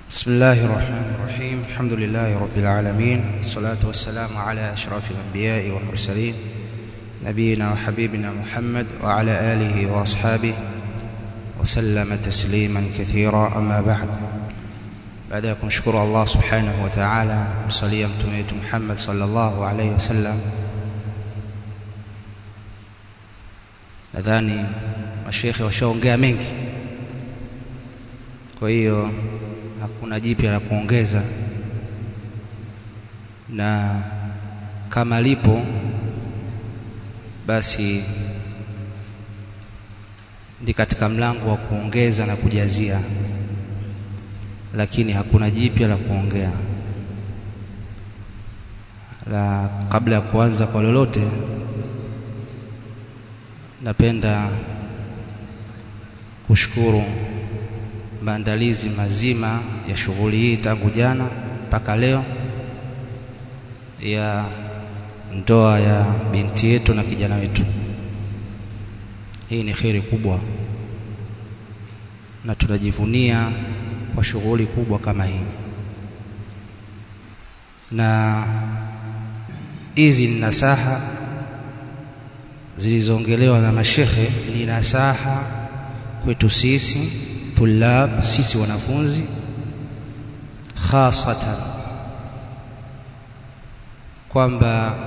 بسم الله الرحمن الرحيم. الحمد لله رب العالمين، والصلاة والسلام على أشرف الأنبياء والمرسلين نبينا وحبيبنا محمد وعلى آله وأصحابه وسلم تسليما كثيرا. أما بعد، بعدكم شكر الله سبحانه وتعالى وصلي متوميت محمد صلى الله عليه وسلم. nadhani mashekhe washaongea mengi, kwa hiyo hakuna jipya la kuongeza, na kama lipo basi ndi katika mlango wa kuongeza na kujazia, lakini hakuna jipya la kuongea. La kabla ya kuanza kwa lolote, napenda kushukuru maandalizi mazima ya shughuli hii tangu jana mpaka leo, ya ndoa ya binti yetu na kijana wetu. Hii ni kheri kubwa na tunajivunia kwa shughuli kubwa kama hii, na hizi ni nasaha zilizoongelewa na mashekhe, ni nasaha kwetu sisi tulab, sisi wanafunzi khasatan, kwamba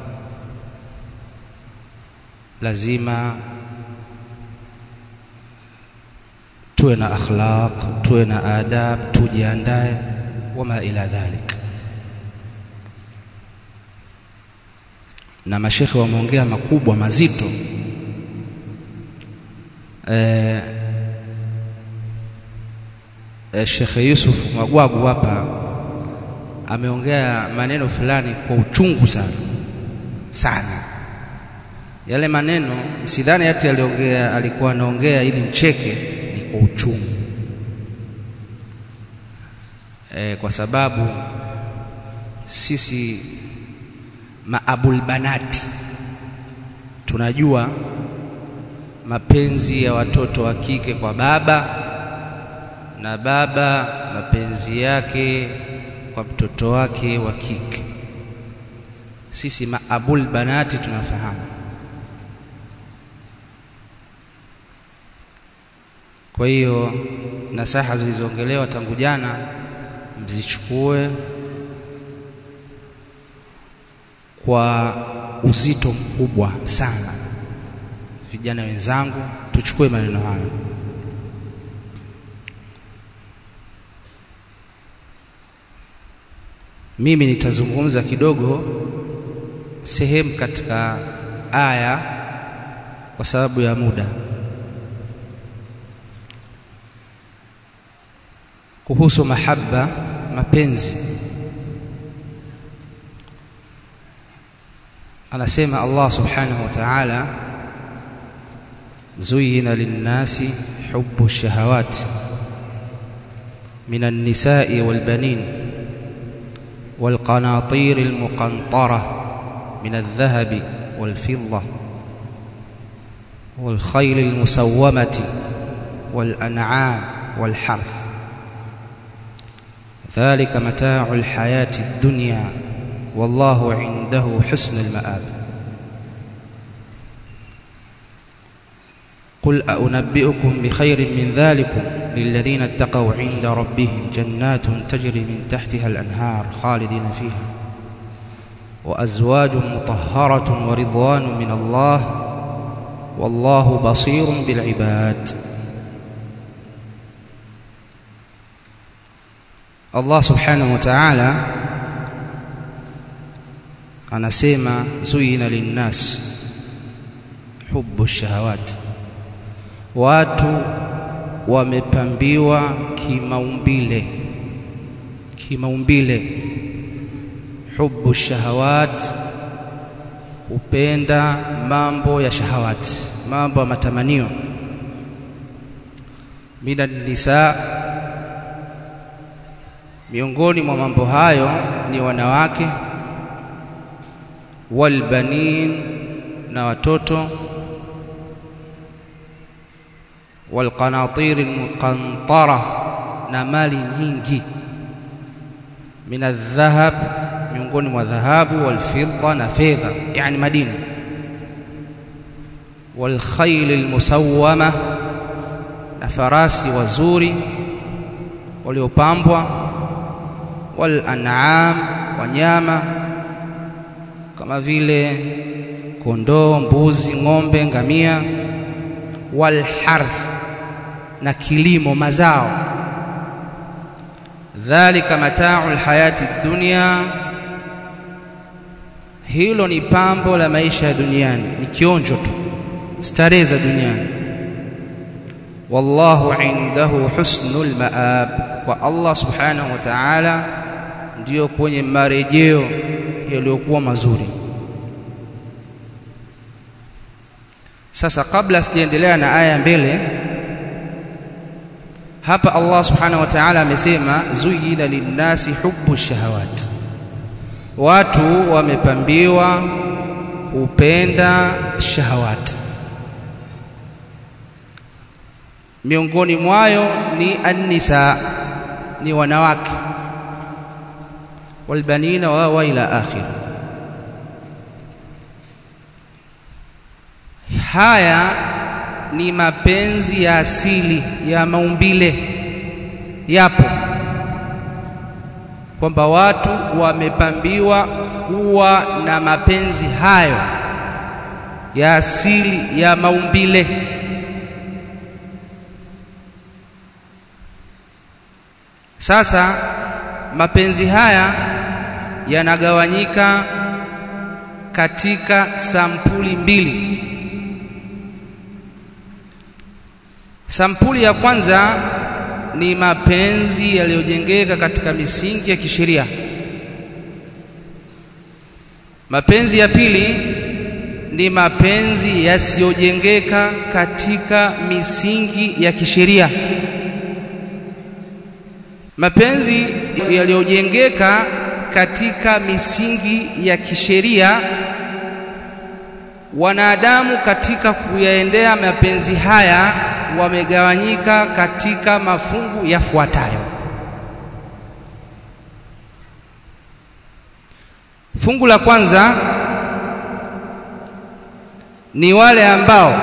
lazima tuwe na akhlaq, tuwe na adab, tujiandae wama ila dhalik. Na mashekhe wameongea makubwa mazito. Sheikh Yusuf Magwagu hapa ameongea maneno fulani kwa uchungu sana. Yale maneno msidhani hata aliongea alikuwa anaongea ili mcheke, ni kwa uchungu. Kwa sababu sisi maabul banati tunajua mapenzi ya watoto wa kike kwa baba, na baba mapenzi yake kwa mtoto wake wa kike. Sisi maabul banati tunafahamu. Kwa hiyo nasaha zilizoongelewa tangu jana mzichukue kwa uzito mkubwa sana. Vijana wenzangu, tuchukue maneno hayo. Mimi nitazungumza kidogo sehemu katika aya kwa sababu ya muda, kuhusu mahaba, mapenzi. Anasema Allah subhanahu wa ta'ala, zuyina linnasi hubbu shahawati minan nisa'i wal banin wal qanatir al muqantara min adh-dhahabi wal fidda wal khayl al musawwamati wal an'am wal harth, dhalika mata'u al hayati ad-dunya والله عنده حسن المآب. قل أنبئكم بخير من ذلكم للذين اتقوا عند ربهم جنات تجري من تحتها الأنهار خالدين فيها وأزواج مطهرة ورضوان من الله والله بصير بالعباد. الله سبحانه وتعالى anasema zuyina linnas hubbu shahawat, watu wamepambiwa kimaumbile hubbu shahawat, kupenda mambo ya shahawat, mambo ya matamanio. Minan nisa, miongoni mwa mambo hayo ni wanawake, walbanin, na watoto, walqanatir almuqantara, na mali nyingi. min adh-dhahab, miongoni mwa dhahabu, wal fidda, na fedha, yani madini, wal khayl al musawwama, na farasi wazuri waliopambwa, wal an'am, wanyama kama vile kondoo, mbuzi, ng'ombe, ngamia, wal harth, na kilimo, mazao. Dhalika mata'ul hayati dunya, hilo ni pambo la maisha ya duniani, ni kionjo tu, starehe za duniani. Wallahu indahu husnul maab, kwa Allah subhanahu wa ta'ala ndio kwenye marejeo yaliyokuwa mazuri. Sasa kabla sijaendelea na aya mbele, hapa Allah subhanahu wa ta'ala amesema zuyina linnasi hubbu shahawat, watu wamepambiwa kupenda shahawat. Miongoni mwayo ni an-nisa, ni wanawake, walbanina wa ila akhir. Haya ni mapenzi ya asili ya maumbile, yapo kwamba watu wamepambiwa kuwa na mapenzi hayo ya asili ya maumbile. Sasa mapenzi haya yanagawanyika katika sampuli mbili. Sampuli ya kwanza ni mapenzi yaliyojengeka katika misingi ya kisheria. Mapenzi ya pili ni mapenzi yasiyojengeka katika misingi ya kisheria. Mapenzi yaliyojengeka katika misingi ya kisheria, wanadamu katika kuyaendea mapenzi haya wamegawanyika katika mafungu yafuatayo. Fungu la kwanza ni wale ambao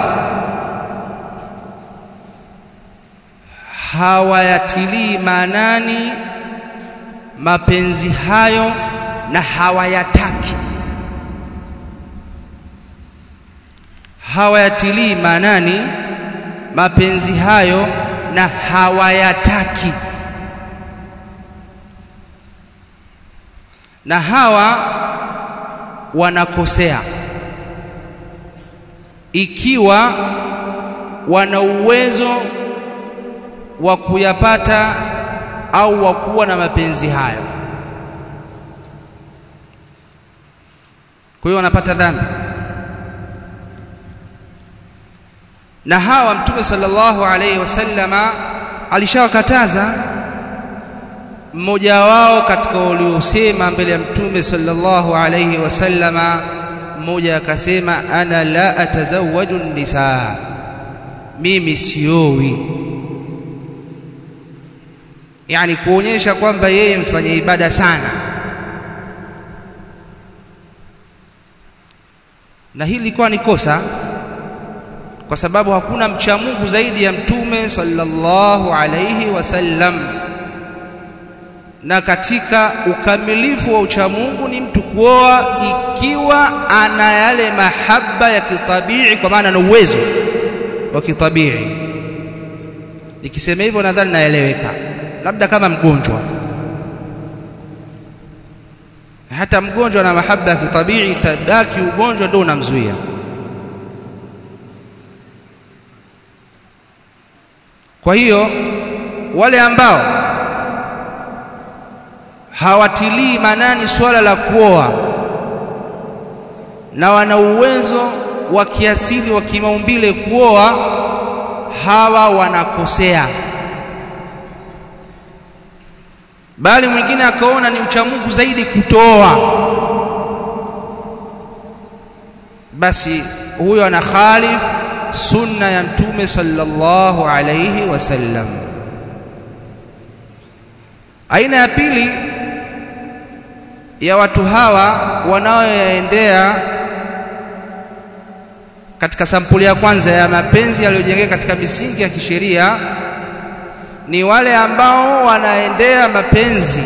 hawayatilii maanani mapenzi hayo na hawayataki. Hawayatilii maanani mapenzi hayo na hawayataki. Na hawa wanakosea ikiwa wana uwezo wa kuyapata au wa kuwa na mapenzi hayo. Kwa hiyo wanapata dhambi. Na hawa Mtume sallallahu alayhi wasallama alishawakataza. Mmoja wao katika waliosema mbele ya Mtume sallallahu alayhi wasallama, mmoja akasema, ana la atazawwaju nisaa, mimi siowi. Yani kuonyesha kwamba yeye mfanya ibada sana. Na hili lilikuwa ni kosa, kwa sababu hakuna mcha Mungu zaidi ya Mtume sallallahu alayhi wasallam. Na katika ukamilifu wa uchamungu ni mtu kuoa ikiwa ana yale mahaba ya kitabii, kwa maana na uwezo wa kitabii. Nikisema hivyo nadhani naeleweka. Labda kama mgonjwa, hata mgonjwa na mahaba ya kitabii, tabaki ugonjwa ndio unamzuia. Kwa hiyo wale ambao hawatilii manani swala la kuoa na wana uwezo wa kiasili wa kimaumbile kuoa, hawa wanakosea. Bali mwingine akaona ni uchamungu zaidi kutoa, basi huyo ana khalif sunna ya Mtume sallallahu alayhi wasallam. Aina ya pili ya watu hawa wanaoyaendea katika sampuli ya kwanza ya mapenzi yaliyojengeka katika misingi ya kisheria ni wale ambao wanaendea mapenzi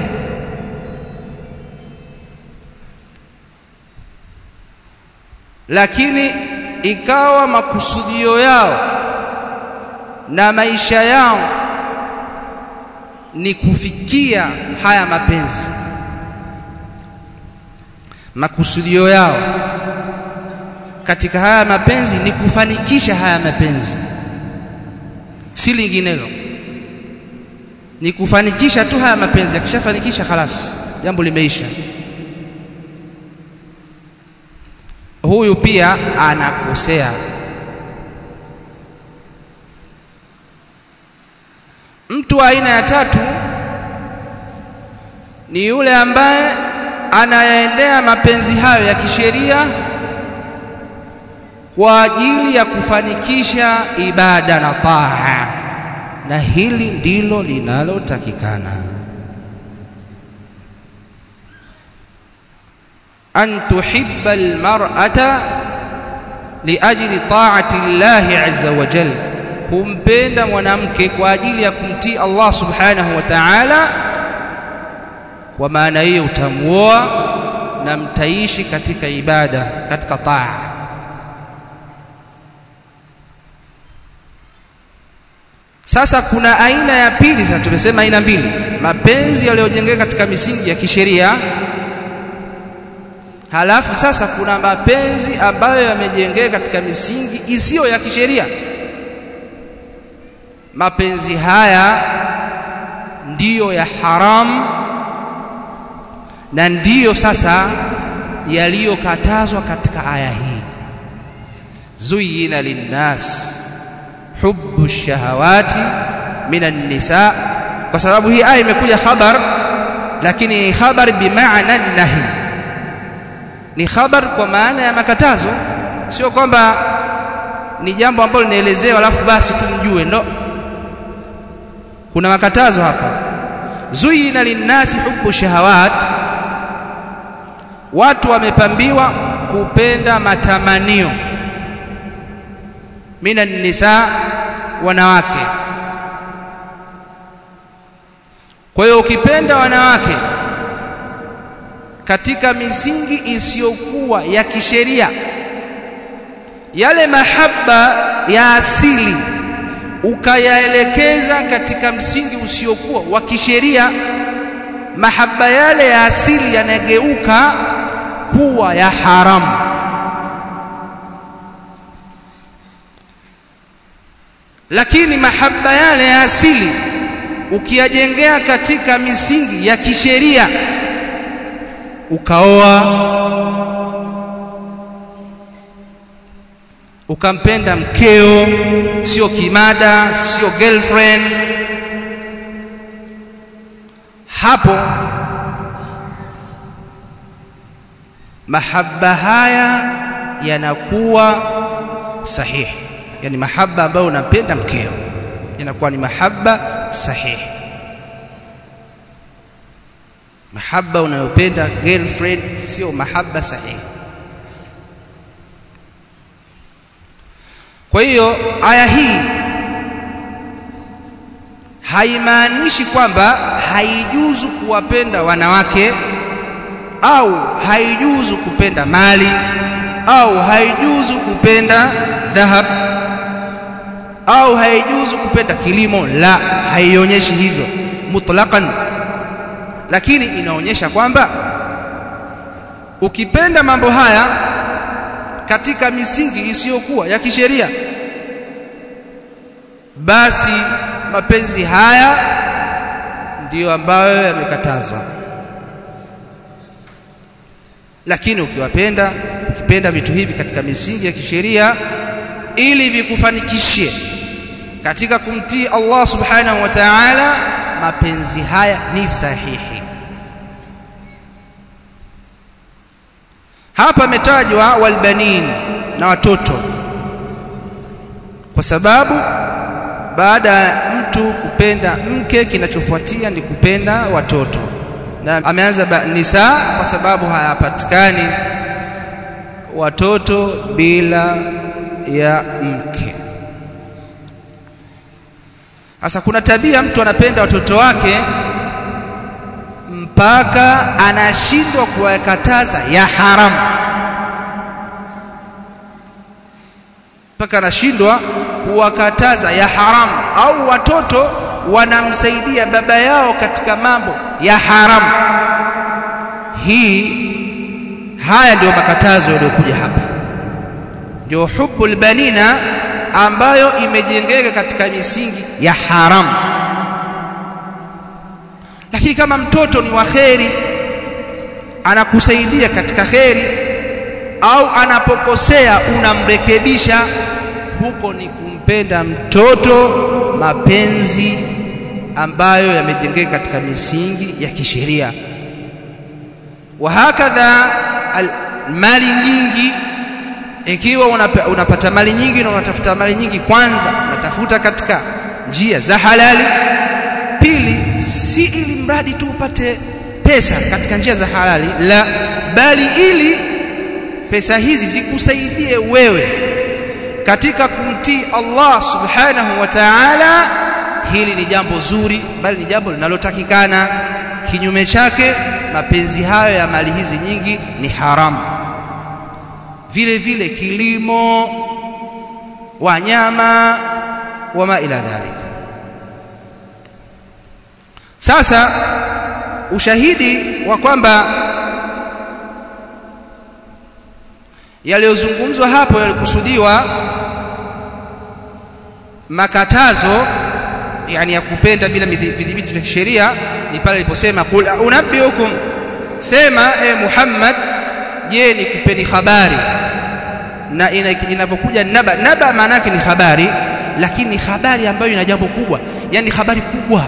lakini ikawa makusudio yao na maisha yao ni kufikia haya mapenzi. Makusudio yao katika haya mapenzi ni kufanikisha haya mapenzi, si linginelo, ni kufanikisha tu haya mapenzi. Akishafanikisha khalas, jambo limeisha. Huyu pia anakosea. Mtu wa aina ya tatu ni yule ambaye anayaendea mapenzi hayo ya kisheria kwa ajili ya kufanikisha ibada na taa, na hili ndilo linalotakikana. An tuhibba almar'ata liajli ta'ati Allahi azza wa jalla, kumpenda mwanamke kwa ajili ya kumtii Allah subhanahu wa ta'ala. Kwa maana hiyo utamuoa na mtaishi katika ibada, katika taa. Sasa kuna aina ya pili. Sasa tumesema aina mbili, mapenzi yaliyojengeka katika misingi ya kisheria, halafu sasa kuna mapenzi ambayo yamejengeka katika misingi isiyo ya kisheria. Mapenzi haya ndiyo ya haramu na ndiyo sasa yaliyokatazwa katika aya hii. Zuyina linnas hubbu shahawati minan nisa, kwa sababu hii aya imekuja khabar, lakini khabar bimaana nahi, ni khabar kwa maana ya makatazo, sio kwamba ni jambo ambalo linaelezewa alafu basi tumjue. No, kuna makatazo hapa. Zuyina linnasi hubbu shahawat, watu wamepambiwa kupenda matamanio, minan nisa, wanawake. Kwa hiyo ukipenda wanawake katika misingi isiyokuwa ya kisheria, yale mahaba ya asili ukayaelekeza katika msingi usiokuwa wa kisheria, mahaba yale ya asili yanageuka kuwa ya haramu. Lakini mahaba yale ya asili ukiyajengea katika misingi ya kisheria, ukaoa, ukampenda mkeo, sio kimada, sio girlfriend, hapo mahaba haya yanakuwa sahihi. Yani mahaba ambayo unampenda mkeo yanakuwa ni mahaba sahihi. Mahaba unayopenda girlfriend sio mahaba sahihi. Kwa hiyo aya hii haimaanishi kwamba haijuzu kuwapenda wanawake, au haijuzu kupenda mali, au haijuzu kupenda dhahab, au haijuzu kupenda kilimo. La, haionyeshi hivyo mutlaqan, lakini inaonyesha kwamba ukipenda mambo haya katika misingi isiyokuwa ya kisheria, basi mapenzi haya ndiyo ambayo yamekatazwa. Lakini ukipenda vitu hivi katika misingi ya kisheria ili vikufanikishie katika kumtii Allah subhanahu wa ta'ala, mapenzi haya ni sahihi. Hapa ametajwa walbanin, na watoto, kwa sababu baada ya mtu kupenda mke kinachofuatia ni kupenda watoto, na ameanza nisa kwa sababu hayapatikani watoto bila ya mke. Sasa kuna tabia mtu anapenda watoto wake mpaka anashindwa kuwakataza ya haramu, mpaka anashindwa kuwakataza ya haramu, au watoto wanamsaidia baba yao katika mambo ya haramu. Haya ndio makatazo yaliyokuja hapa, ndio hubbul banina ambayo imejengeka katika misingi ya haramu. Lakini kama mtoto ni wa kheri, anakusaidia katika kheri, au anapokosea unamrekebisha, huko ni kumpenda mtoto mapenzi ambayo yamejengeka katika misingi ya kisheria. Wa hakadha mali nyingi, ikiwa unapata mali nyingi na unatafuta mali nyingi, kwanza unatafuta katika njia za halali, pili si ili mradi tu upate pesa katika njia za halali, la bali ili pesa hizi zikusaidie wewe katika kumtii Allah subhanahu wa ta'ala. Hili ni jambo zuri, bali ni jambo linalotakikana. Kinyume chake, mapenzi hayo ya mali hizi nyingi ni haramu. Vile vile kilimo, wanyama, wama ila dhalik. Sasa ushahidi wa kwamba yaliyozungumzwa hapo yalikusudiwa makatazo, yani ya kupenda bila vidhibiti vya sheria, ni pale aliposema qul unabbiukum, sema Muhammad, je nikupeni habari. Na inapokuja naba maana yake ni habari, lakini ni habari ambayo ina jambo kubwa, yani habari kubwa.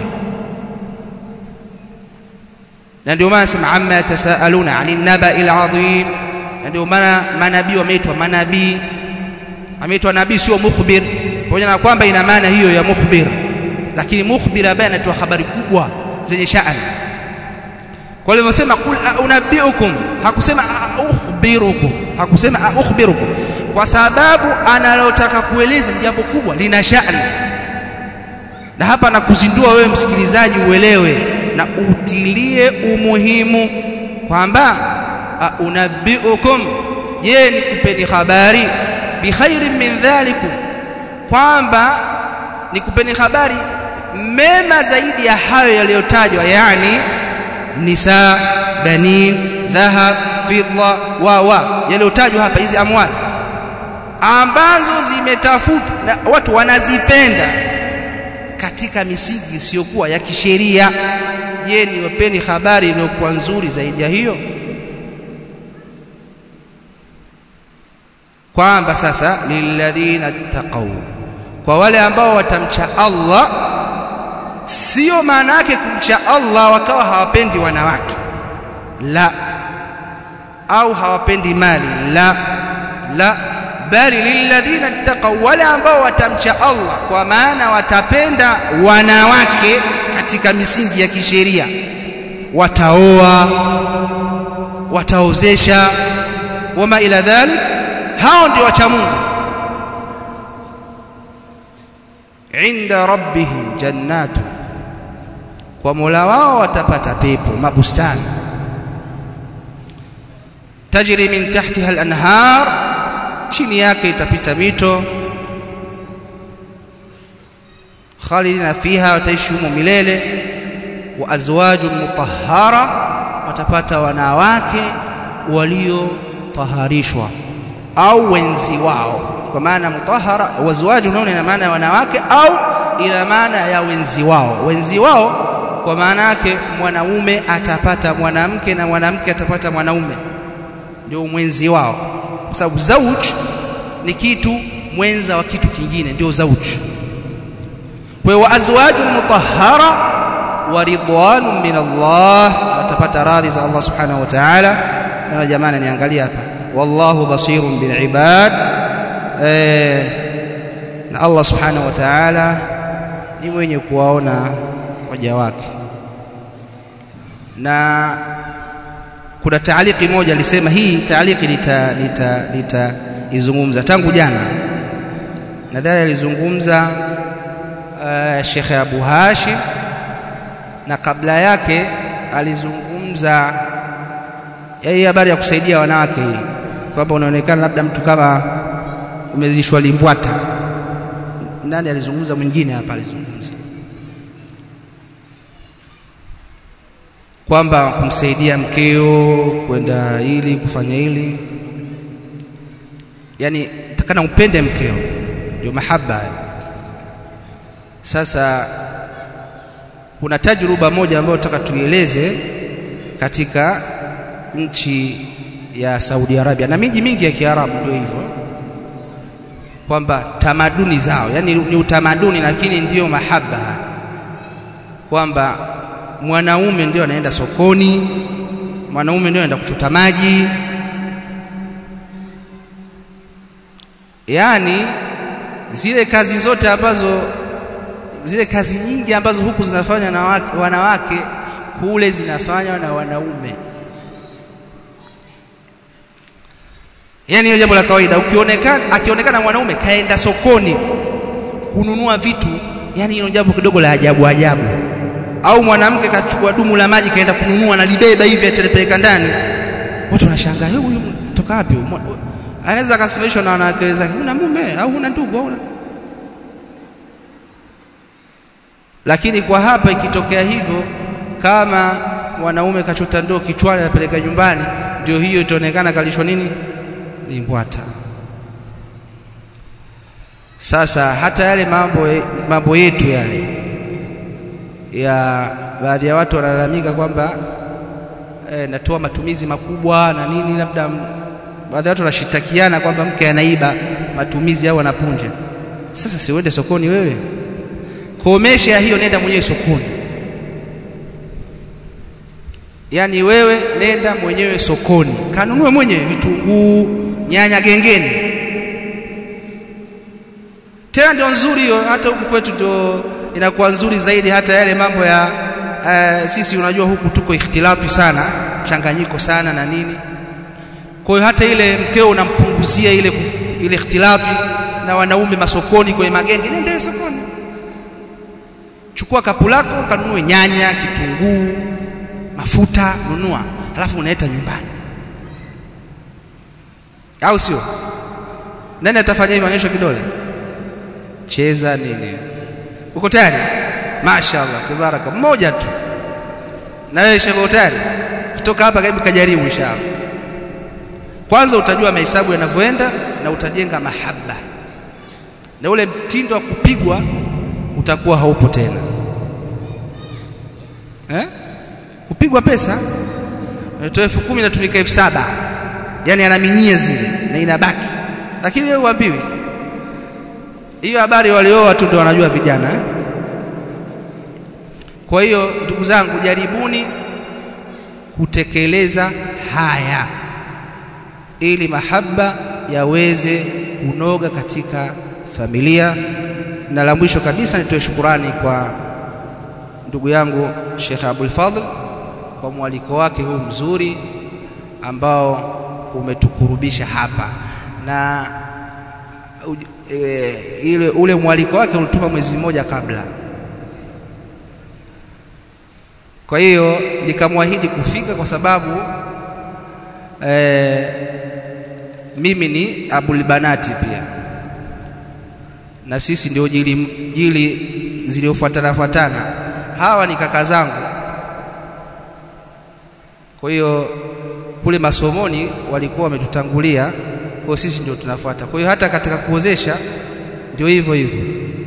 Na ndio maana sema amma yatasaaluna anin naba'il adhim. Na ndio maana manabii wameitwa manabii, ameitwa nabii sio mukhbir, pamoja na kwamba ina maana hiyo ya mukhbir, lakini mukhbir ambaye anatoa habari kubwa zenye sha'ani. Kwa hivyo sema kul unabbiukum, hakusema ukhbirukum, hakusema ukhbirukum, kwa sababu analotaka kueleza jambo kubwa lina sha'ani. Na hapa nakuzindua wewe msikilizaji uelewe na utilie umuhimu kwamba unabbiukum, je nikupeni habari bi khairin min dhalikum, kwamba nikupeni habari mema zaidi ya hayo yaliyotajwa, yani nisa, banin, dhahab, fidda wa yaliyotajwa hapa, hizi amwali ambazo zimetafutwa na watu wanazipenda katika misingi isiyokuwa ya kisheria. Je, niwapeni habari iliyokuwa nzuri zaidi ya hiyo? Kwamba sasa lilladhina taqaw, kwa wale ambao watamcha Allah. Sio maana yake kumcha Allah wakawa hawapendi wanawake, la, au hawapendi mali, la bali lilladhina taqaw, wale ambao watamcha Allah kwa maana watapenda wanawake katika misingi ya kisheria, wataoa, wataozesha, wama ila dhalik, hao ndio wacha Mungu. Inda rabbihim jannatu, kwa Mola wao watapata pepo, mabustani, tajri min tahtiha al-anhar, chini yake itapita mito, khalidina fiha, wataishi humo milele. Wa azwajun mutahhara, watapata wanawake waliotaharishwa au wenzi wao. Kwa maana mutahhara wa azwaju naona ina maana ya wanawake, au ina maana ya wenzi wao. Wenzi wao kwa maana yake mwanaume atapata mwanamke na mwanamke atapata mwanaume, ndio mwenzi wao, kwa sababu zauj ni kitu mwenza wa kitu kingine, ndio zauj. Kwa hiyo azwajun mutahhara wa ridwanun min Allah, atapata radhi za Allah subhanahu wa ta'ala. Na jamani, niangalia hapa, wallahu basirun bil ibad, na Allah subhanahu wa ta'ala ni mwenye kuwaona waja wake. Na kuna taaliki moja alisema, hii taaliki izungumza tangu jana, nadhani alizungumza Sheikh Abu Hashim, na kabla yake alizungumza hii habari ya kusaidia wanawake, hii kwamba unaonekana labda mtu kama umezishwa limbwata. Nani alizungumza mwingine hapa? Alizungumza kwamba kumsaidia mkeo kwenda hili kufanya hili, yani takana upende mkeo, ndio mahaba. Sasa kuna tajruba moja ambayo nataka tuieleze katika nchi ya Saudi Arabia na miji mingi ya Kiarabu, ndio hivyo kwamba tamaduni zao, yani ni utamaduni lakini ndio mahaba, kwamba mwanaume ndio anaenda sokoni, mwanaume ndio anaenda kuchota maji, yani zile kazi zote ambazo, zile kazi nyingi ambazo huku zinafanywa na wanawake kule zinafanywa na wanaume. Yani hiyo jambo la kawaida. Akionekana mwanaume kaenda sokoni kununua vitu, yani hiyo jambo kidogo la ajabu. Au mwanamke kachukua dumu la maji kaenda kununua na libeba hivi atelepeleka ndani, watu wanashangaa, huyu mtoka wapi? Anaweza akasimamishwa na wanawake zake, una mume au una ndugu au. Lakini kwa hapa ikitokea hivyo, kama wanaume kachota ndoo kichwani anapeleka nyumbani, ndio hiyo itaonekana kalishwa nini? Limbwata. Sasa hata yale mambo yetu yale ya baadhi ya watu wanalalamika kwamba natoa matumizi makubwa na nini, labda baadhi ya watu wanashitakiana kwamba mke anaiba matumizi au anapunja. Sasa si uende sokoni wewe? Komesha hiyo, nenda mwenyewe sokoni. Yani wewe nenda mwenyewe sokoni, kanunue mwenyewe vitunguu, nyanya gengeni. Tena ndio nzuri hiyo, hata huku kwetu ndio inakuwa nzuri zaidi. Hata yale mambo ya sisi, unajua huku tuko ikhtilatu sana, changanyiko sana na nini. Kwa hiyo hata ile mkeo unampunguzia ile ikhtilatu na wanaume masokoni kwenye magenge. Nenda sokoni, chukua kapu lako kanunue nyanya, kitunguu, mafuta, nunua, halafu unaeta nyumbani. Au sio? Nani atafanya hivyo? Anyosha kidole, cheza nini? Uko tayari? Mashaallah, tabaraka. Mmoja tu na wewe shego tayari kutoka hapa, karibu kajaribu inshallah. Kwanza utajua mahesabu yanavyoenda na utajenga mahaba, na ule mtindo wa kupigwa utakuwa haupo tena. Kupigwa pesa, unatoa 10,000 natumika 7,000, yani anaminyia zile na inabaki. Lakini wewe uambiwi hiyo habari, walioa tu ndio wanajua vijana. Kwa hiyo ndugu zangu, jaribuni kutekeleza haya ili mahaba yaweze kunoga katika familia. Na la mwisho kabisa, nitoe shukurani kwa ndugu yangu Sheikh Abdul Fadhl kwa mwaliko wake huu mzuri ambao umetukurubisha hapa, na ule mwaliko wake ulituma mwezi mmoja kabla. Kwa hiyo nikamwahidi kufika, kwa sababu mimi ni Abul Banati pia, na sisi ndio jili ziliofuatana. Hawa ni kaka zangu. Kwa hiyo kule masomoni walikuwa wametutangulia, kwa sisi ndio tunafuata. Kwa hiyo hata katika kuozesha ndio hivyo hivyo,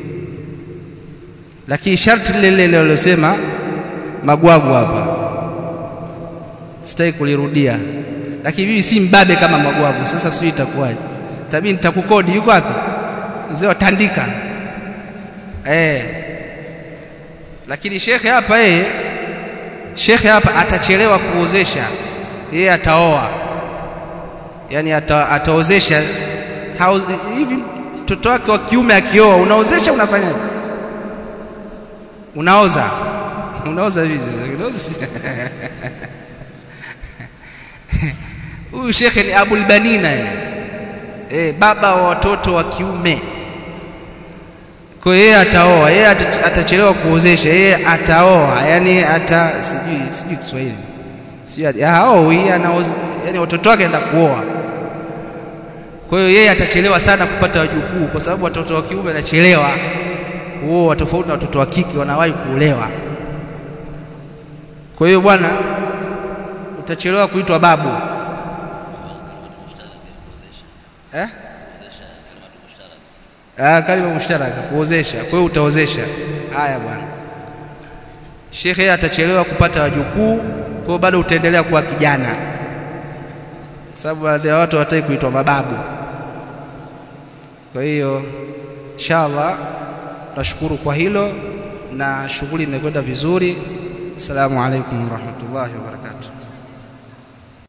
lakini sharti lile walilosema Magwagu hapa sitaki kulirudia, lakini mimi si mbabe kama Magwagu. Sasa sijui itakuwaje, tabii nitakukodi. Yuko wapi mzee wa Tandika? Lakini shekhe hapa atachelewa kuozesha, yeye ataoa, yani ataozesha hivi. Mtoto wake wa kiume akioa, unaozesha, unafanyaje? Unaoza hivi. Huyu shekhe ni Abul Banina baba wa watoto wa kiume. Kwa yeye ataoa, yeye atachelewa kuozesha, yeye ataoa, yani sijui Kiswahili. Haoi, yani watoto wake anaenda kuoa. Kwa hiyo yeye atachelewa sana kupata wajukuu kwa sababu watoto wa kiume wanachelewa kuoa tofauti na watoto wa kike wanawahi kuolewa. Kwa hiyo bwana utachelewa kuitwa babu. Kalima mushtaraka kuozesha. Kwa hiyo utaozesha. Haya bwana. Shekhe atachelewa kupata wajukuu, kwa hiyo bado utaendelea kuwa kijana. Sababu baadhi ya watu hawataki kuitwa mababu. Kwa hiyo inshallah tunashukuru kwa hilo na shughuli imekwenda vizuri. Assalamu alaykum wa rahmatullahi wa barakatuh.